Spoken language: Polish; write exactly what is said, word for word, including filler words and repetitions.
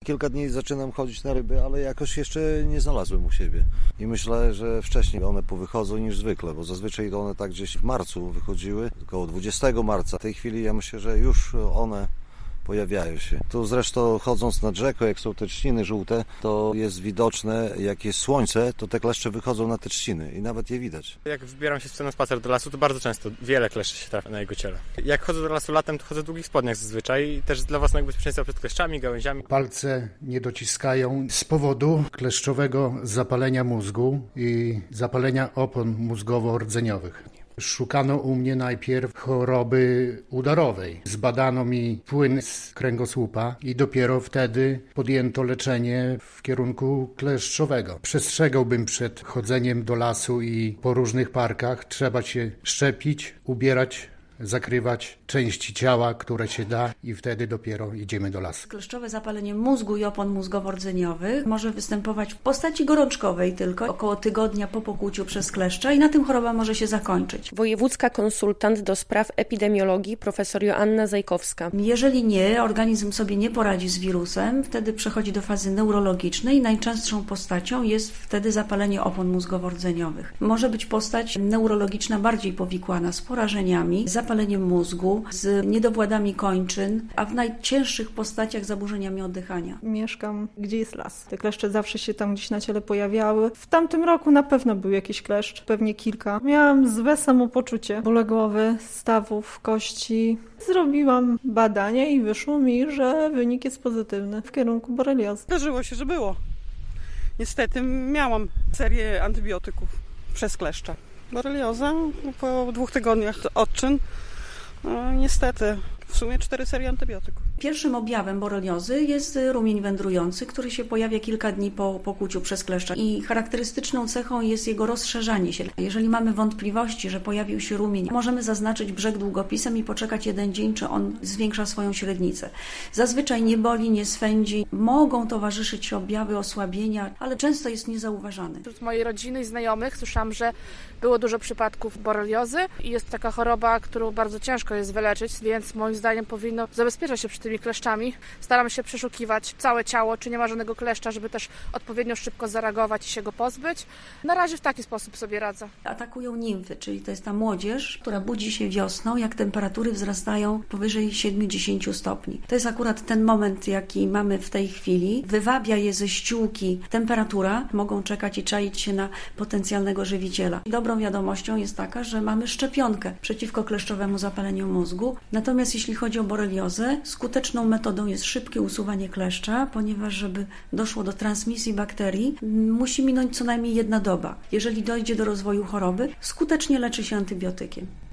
Kilka dni zaczynam chodzić na ryby, ale jakoś jeszcze nie znalazłem u siebie. I myślę, że wcześniej one powychodzą niż zwykle, bo zazwyczaj one tak gdzieś w marcu wychodziły, około dwudziestego marca. W tej chwili ja myślę, że już one pojawiają się. Tu zresztą chodząc nad rzeką, jak są te trzciny żółte, to jest widoczne, jak jest słońce, to te kleszcze wychodzą na te trzciny i nawet je widać. Jak wybieram się na spacer do lasu, to bardzo często wiele kleszy się trafia na jego ciele. Jak chodzę do lasu latem, to chodzę w długich spodniach zazwyczaj i też dla własnego bezpieczeństwa przed kleszczami, gałęziami. Palce nie dociskają z powodu kleszczowego zapalenia mózgu i zapalenia opon mózgowo-rdzeniowych. Szukano u mnie najpierw choroby udarowej. Zbadano mi płyn z kręgosłupa i dopiero wtedy podjęto leczenie w kierunku kleszczowego. Przestrzegałbym przed chodzeniem do lasu i po różnych parkach. Trzeba się szczepić, ubierać, zakrywać części ciała, które się da i wtedy dopiero idziemy do lasu. Kleszczowe zapalenie mózgu i opon mózgowo-rdzeniowych może występować w postaci gorączkowej tylko około tygodnia po pokłuciu przez kleszcza i na tym choroba może się zakończyć. Wojewódzka konsultant do spraw epidemiologii profesor Joanna Zajkowska. Jeżeli nie, organizm sobie nie poradzi z wirusem, wtedy przechodzi do fazy neurologicznej. Najczęstszą postacią jest wtedy zapalenie opon mózgowo-rdzeniowych. Może być postać neurologiczna bardziej powikłana z porażeniami, zapaleniem mózgu, z niedowładami kończyn, a w najcięższych postaciach zaburzeniami oddychania. Mieszkam, gdzie jest las. Te kleszcze zawsze się tam gdzieś na ciele pojawiały. W tamtym roku na pewno był jakiś kleszcz, pewnie kilka. Miałam złe samopoczucie, bóle głowy, stawów, kości. Zrobiłam badanie i wyszło mi, że wynik jest pozytywny w kierunku boreliozy. Zdarzyło się, że było. Niestety miałam serię antybiotyków przez kleszcze. Borelioza po dwóch tygodniach odczyn. No, niestety, w sumie cztery serie antybiotyków. Pierwszym objawem boreliozy jest rumień wędrujący, który się pojawia kilka dni po pokłuciu przez kleszcza i charakterystyczną cechą jest jego rozszerzanie się. Jeżeli mamy wątpliwości, że pojawił się rumień, możemy zaznaczyć brzeg długopisem i poczekać jeden dzień, czy on zwiększa swoją średnicę. Zazwyczaj nie boli, nie swędzi, mogą towarzyszyć objawy osłabienia, ale często jest niezauważany. Wśród mojej rodziny i znajomych słyszałam, że było dużo przypadków boreliozy i jest taka choroba, którą bardzo ciężko jest wyleczyć, więc moim zdaniem powinno zabezpieczać się przed tymi kleszczami. Staram się przeszukiwać całe ciało, czy nie ma żadnego kleszcza, żeby też odpowiednio szybko zareagować i się go pozbyć. Na razie w taki sposób sobie radzę. Atakują nimfy, czyli to jest ta młodzież, która budzi się wiosną, jak temperatury wzrastają powyżej siedemdziesiąt stopni. To jest akurat ten moment, jaki mamy w tej chwili. Wywabia je ze ściółki temperatura, mogą czekać i czaić się na potencjalnego żywiciela. Dobrą wiadomością jest taka, że mamy szczepionkę przeciwko kleszczowemu zapaleniu mózgu. Natomiast jeśli chodzi o boreliozę, skuteczną metodą jest szybkie usuwanie kleszcza, ponieważ żeby doszło do transmisji bakterii, musi minąć co najmniej jedna doba. Jeżeli dojdzie do rozwoju choroby, skutecznie leczy się antybiotykiem.